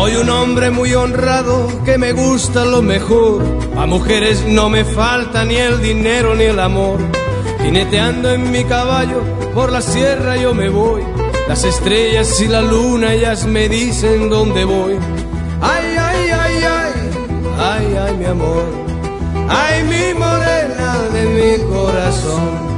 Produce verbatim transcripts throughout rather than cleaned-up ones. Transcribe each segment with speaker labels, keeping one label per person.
Speaker 1: Soy un hombre muy honrado que me gusta lo mejor. A mujeres no me falta ni el dinero ni el amor. Jineteando en mi caballo por la sierra yo me voy. Las estrellas y la luna ellas me dicen dónde voy. Ay, ay, ay, ay, ay, ay, mi amor. Ay, mi morena de mi corazón.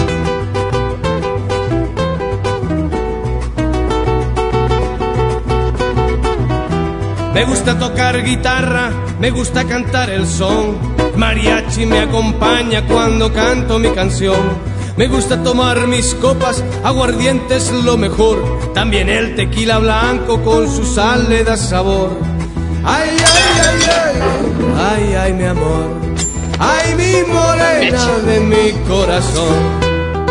Speaker 1: Me gusta tocar guitarra, me gusta cantar el son. Mariachi me acompaña cuando canto mi canción. Me gusta tomar mis copas, aguardiente es lo mejor. También el tequila blanco con su sal le da sabor. Ay, ay, ay, ay, ay, ay, mi amor. Ay, mi morena de mi corazón.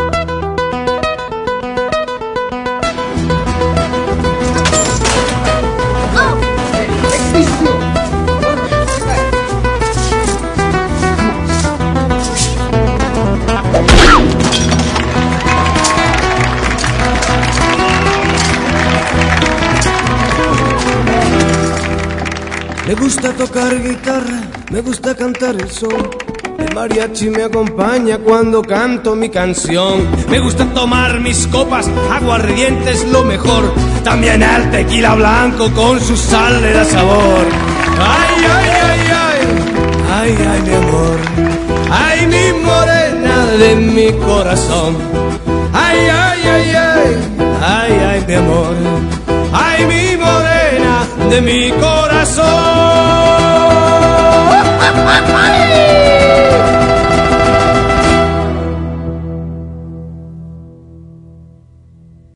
Speaker 1: Me gusta tocar guitarra, me gusta cantar el son. El mariachi me acompaña cuando canto mi canción. Me gusta tomar mis copas, aguardiente es lo mejor. También el tequila blanco con su sal le da sabor. Ay, ay, ay, ay, ay, ay, mi amor. Ay, mi morena de mi corazón. Ay, ay, ay, ay, ay, ay, mi amor. Ay, mi morena de mi corazón.